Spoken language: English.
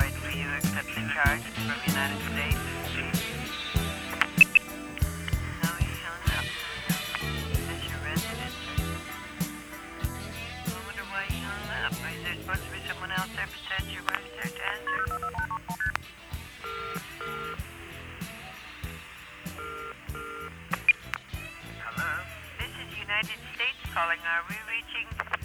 right for you to accept the charge from the United States? No, he hung up. Is this your residence? I wonder why he hung up. Is there supposed to be someone else there besides your wife there to answer? Hello? This is United States calling. Are we reaching